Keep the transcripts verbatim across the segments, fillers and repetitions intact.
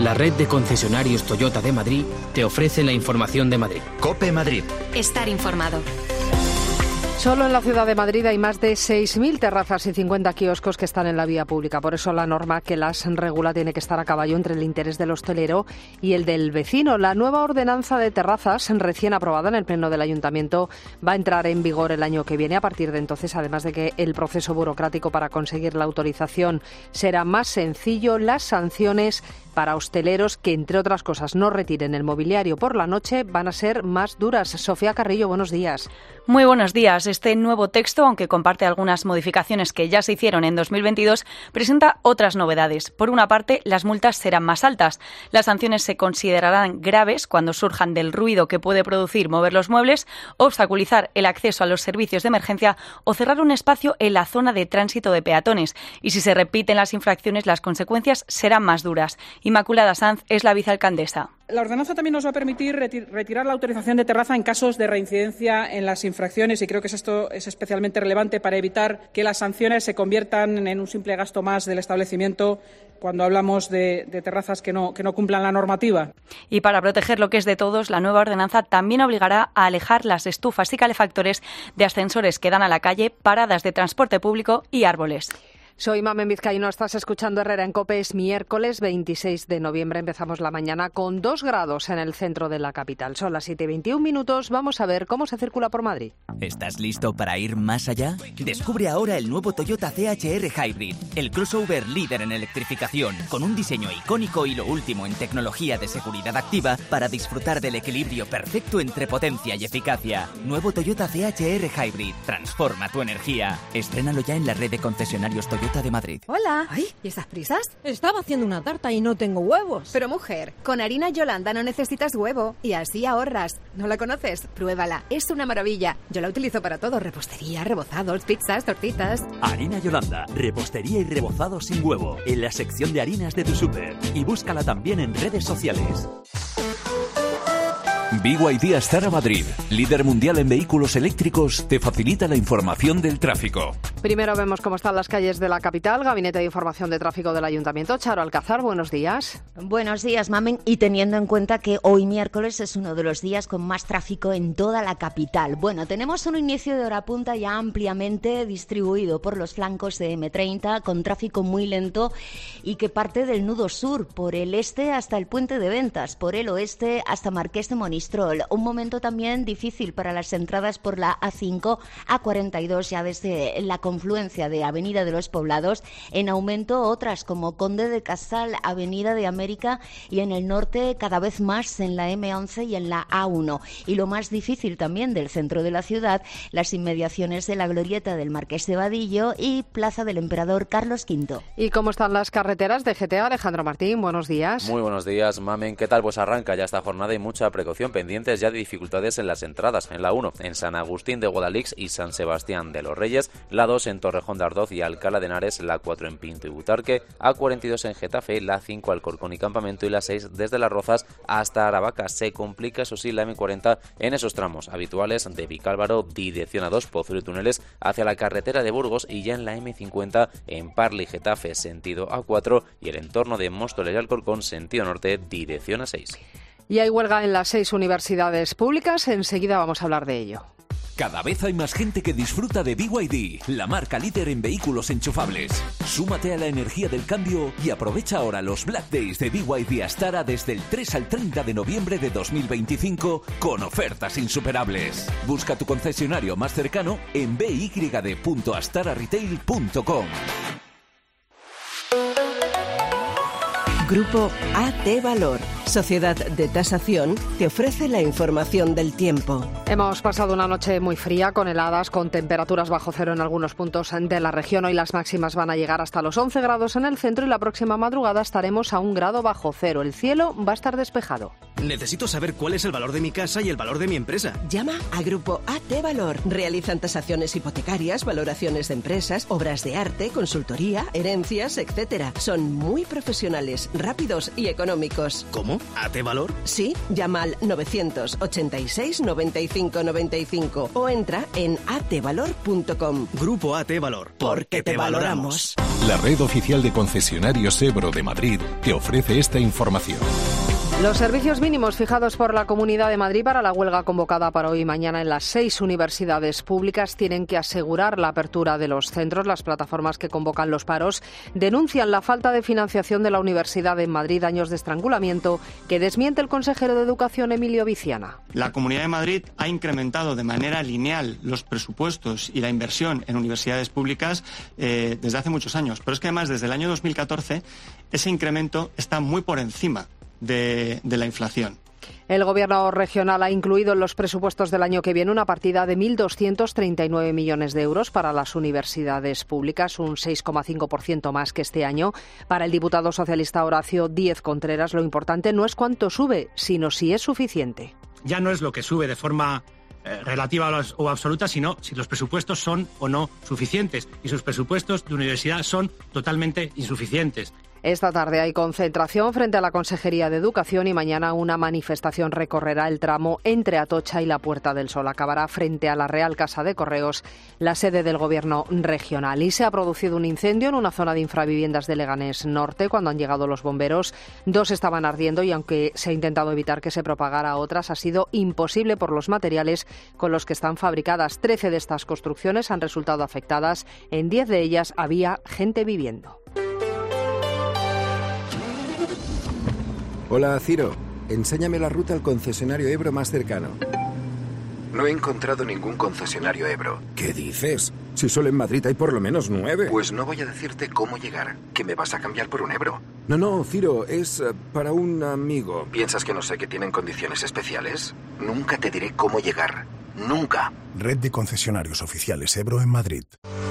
La red de concesionarios Toyota de Madrid te ofrece la información de Madrid. COPE Madrid. Estar informado. Solo en la ciudad de Madrid hay más de seis mil terrazas y cincuenta kioscos que están en la vía pública. Por eso la norma que las regula tiene que estar a caballo entre el interés del hostelero y el del vecino. La nueva ordenanza de terrazas, recién aprobada en el Pleno del Ayuntamiento, va a entrar en vigor el año que viene. A partir de entonces, además de que el proceso burocrático para conseguir la autorización será más sencillo, las sanciones para hosteleros que, entre otras cosas, no retiren el mobiliario por la noche van a ser más duras. Sofía Carrillo, buenos días. Muy buenos días. Este nuevo texto, aunque comparte algunas modificaciones que ya se hicieron en dos mil veintidós, presenta otras novedades. Por una parte, las multas serán más altas. Las sanciones se considerarán graves cuando surjan del ruido que puede producir mover los muebles, obstaculizar el acceso a los servicios de emergencia o cerrar un espacio en la zona de tránsito de peatones. Y si se repiten las infracciones, las consecuencias serán más duras. Inmaculada Sanz es la vicealcaldesa. La ordenanza también nos va a permitir retirar la autorización de terraza en casos de reincidencia en las infracciones, y creo que esto es especialmente relevante para evitar que las sanciones se conviertan en un simple gasto más del establecimiento cuando hablamos de, de terrazas que no, que no cumplan la normativa. Y para proteger lo que es de todos, la nueva ordenanza también obligará a alejar las estufas y calefactores de ascensores que dan a la calle, paradas de transporte público y árboles. Soy Mamen Vizcaíno, estás escuchando Herrera en COPE. Es miércoles veintiséis de noviembre, empezamos la mañana con dos grados en el centro de la capital. Son las siete y veintiún minutos, vamos a ver cómo se circula por Madrid. ¿Estás listo para ir más allá? Descubre ahora el nuevo Toyota C H R Hybrid, el crossover líder en electrificación, con un diseño icónico y lo último en tecnología de seguridad activa para disfrutar del equilibrio perfecto entre potencia y eficacia. Nuevo Toyota C H R Hybrid, transforma tu energía. Estrénalo ya en la red de concesionarios Toyota de Madrid. Hola. Ay, ¿y esas prisas? Estaba haciendo una tarta y no tengo huevos. Pero mujer, con harina Yolanda no necesitas huevo y así ahorras. ¿No la conoces? Pruébala, es una maravilla. Yo la utilizo para todo, repostería, rebozados, pizzas, tortitas. Harina Yolanda, repostería y rebozado sin huevo, en la sección de harinas de tu súper. Y búscala también en redes sociales. B Y D Astara Madrid, líder mundial en vehículos eléctricos, te facilita la información del tráfico. Primero vemos cómo están las calles de la capital. Gabinete de Información de Tráfico del Ayuntamiento. Charo Alcázar, buenos días. Buenos días, Mamen. Y teniendo en cuenta que hoy miércoles es uno de los días con más tráfico en toda la capital. Bueno, tenemos un inicio de hora punta ya ampliamente distribuido por los flancos de eme treinta, con tráfico muy lento y que parte del nudo sur, por el este hasta el Puente de Ventas, por el oeste hasta Marqués de Monistrol. Un momento también difícil para las entradas por la A cinco, A cuarenta y dos, ya desde la confluencia de Avenida de los Poblados. En aumento otras como Conde de Casal, Avenida de América, y en el norte cada vez más en la eme once y en la A uno. Y lo más difícil también del centro de la ciudad, las inmediaciones de la glorieta del Marqués de Vadillo y Plaza del Emperador Carlos quinto. ¿Y cómo están las carreteras de G T A? Alejandro Martín, buenos días. Muy buenos días, Mamen. ¿Qué tal? Pues arranca ya esta jornada y mucha precaución, pendientes ya de dificultades en las entradas. En la uno, en San Agustín de Guadalix y San Sebastián de los Reyes, la dos en Torrejón de Ardoz y Alcalá de Henares, la cuatro en Pinto y Butarque, A cuarenta y dos en Getafe, la cinco Alcorcón y Campamento y la seis desde Las Rozas hasta Aravaca. Se complica, eso sí, la eme cuarenta en esos tramos habituales de Vicálvaro, dirección A dos, Pozuelo y Túneles, hacia la carretera de Burgos, y ya en la eme cincuenta en Parla y Getafe, sentido A cuatro, y el entorno de Móstoles y Alcorcón, sentido norte, dirección A seis. Y hay huelga en las seis universidades públicas. Enseguida vamos a hablar de ello. Cada vez hay más gente que disfruta de B Y D, la marca líder en vehículos enchufables. Súmate a la energía del cambio y aprovecha ahora los Black Days de B Y D Astara desde el tres al treinta de noviembre de dos mil veinticinco con ofertas insuperables. Busca tu concesionario más cercano en b y d punto astara retail punto com. Grupo A T Valor, sociedad de tasación, te ofrece la información del tiempo. Hemos pasado una noche muy fría con heladas, con temperaturas bajo cero en algunos puntos de la región. Hoy las máximas van a llegar hasta los once grados en el centro y la próxima madrugada estaremos a un grado bajo cero. El cielo va a estar despejado. Necesito saber cuál es el valor de mi casa y el valor de mi empresa. Llama a Grupo A T Valor. Realizan tasaciones hipotecarias, valoraciones de empresas, obras de arte, consultoría, herencias, etcétera. Son muy profesionales, rápidos y económicos. ¿Cómo? ¿A T Valor? Sí, llama al novecientos ochenta y seis noventa y cinco noventa y cinco o entra en a t valor punto com. Grupo A T Valor. Porque te valoramos. La red oficial de concesionarios Ebro de Madrid te ofrece esta información. Los servicios mínimos fijados por la Comunidad de Madrid para la huelga convocada para hoy y mañana en las seis universidades públicas tienen que asegurar la apertura de los centros. Las plataformas que convocan los paros denuncian la falta de financiación de la Universidad de Madrid, años de estrangulamiento que desmiente el consejero de Educación, Emilio Viciana. La Comunidad de Madrid ha incrementado de manera lineal los presupuestos y la inversión en universidades públicas eh, desde hace muchos años. Pero es que además desde el año dos mil catorce ese incremento está muy por encima De, de la inflación. El Gobierno regional ha incluido en los presupuestos del año que viene una partida de mil doscientos treinta y nueve millones de euros para las universidades públicas, un seis coma cinco por ciento más que este año. Para el diputado socialista Horacio Díez Contreras, lo importante no es cuánto sube, sino si es suficiente. Ya no es lo que sube de forma eh, relativa o absoluta, sino si los presupuestos son o no suficientes. Y sus presupuestos de universidad son totalmente insuficientes. Esta tarde hay concentración frente a la Consejería de Educación y mañana una manifestación recorrerá el tramo entre Atocha y la Puerta del Sol. Acabará frente a la Real Casa de Correos, la sede del Gobierno regional. Y se ha producido un incendio en una zona de infraviviendas de Leganés Norte. Cuando han llegado los bomberos, dos estaban ardiendo y aunque se ha intentado evitar que se propagara a otras, ha sido imposible por los materiales con los que están fabricadas. Trece de estas construcciones han resultado afectadas. En diez de ellas había gente viviendo. Hola, Ciro. Enséñame la ruta al concesionario Ebro más cercano. No he encontrado ningún concesionario Ebro. ¿Qué dices? Si solo en Madrid hay por lo menos nueve. Pues no voy a decirte cómo llegar, que me vas a cambiar por un Ebro. No, no, Ciro, es uh, para un amigo. ¿Piensas que no sé que tienen condiciones especiales? Nunca te diré cómo llegar. Nunca. Red de concesionarios oficiales Ebro en Madrid.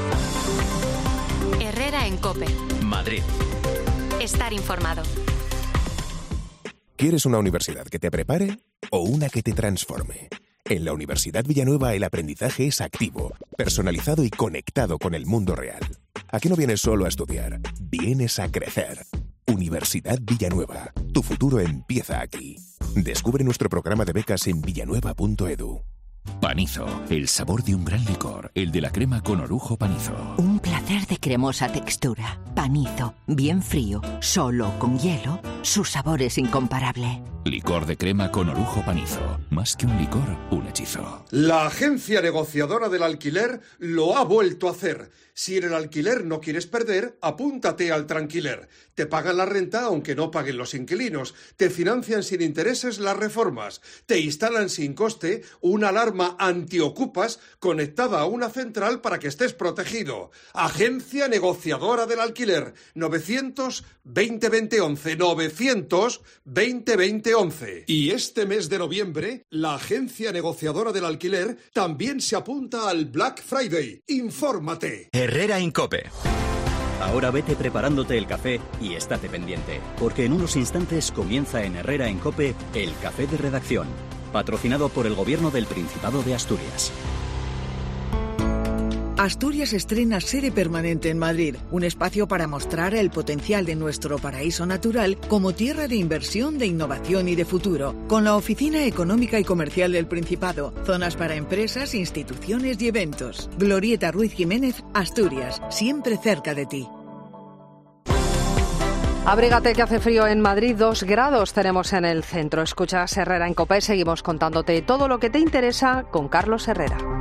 Herrera en COPE. Madrid. Estar informado. ¿Quieres una universidad que te prepare o una que te transforme? En la Universidad Villanueva el aprendizaje es activo, personalizado y conectado con el mundo real. Aquí no vienes solo a estudiar, vienes a crecer. Universidad Villanueva, tu futuro empieza aquí. Descubre nuestro programa de becas en villanueva punto edu. Panizo, el sabor de un gran licor, el de la crema con orujo Panizo. Un placer de cremosa textura. Panizo, bien frío, solo con hielo, su sabor es incomparable. Licor de crema con orujo Panizo. Más que un licor, un hechizo. La agencia negociadora del alquiler lo ha vuelto a hacer. Si en el alquiler no quieres perder, apúntate al Tranquiler. Te pagan la renta aunque no paguen los inquilinos. Te financian sin intereses las reformas. Te instalan sin coste una alarma antiocupas conectada a una central para que estés protegido. Agencia negociadora del alquiler. novecientos veinte veinte once. novecientos veinte veinte once. Y este mes de noviembre, la agencia negociadora del alquiler también se apunta al Black Friday. Infórmate. Herrera en COPE. Ahora vete preparándote el café y estate pendiente, porque en unos instantes comienza en Herrera en COPE el Café de Redacción, patrocinado por el Gobierno del Principado de Asturias. Asturias estrena sede permanente en Madrid, un espacio para mostrar el potencial de nuestro paraíso natural como tierra de inversión, de innovación y de futuro, con la Oficina Económica y Comercial del Principado, zonas para empresas, instituciones y eventos. Glorieta Ruiz Jiménez, Asturias, siempre cerca de ti. Abrígate que hace frío en Madrid, dos grados tenemos en el centro. Escuchas Herrera en COPE, seguimos contándote todo lo que te interesa con Carlos Herrera.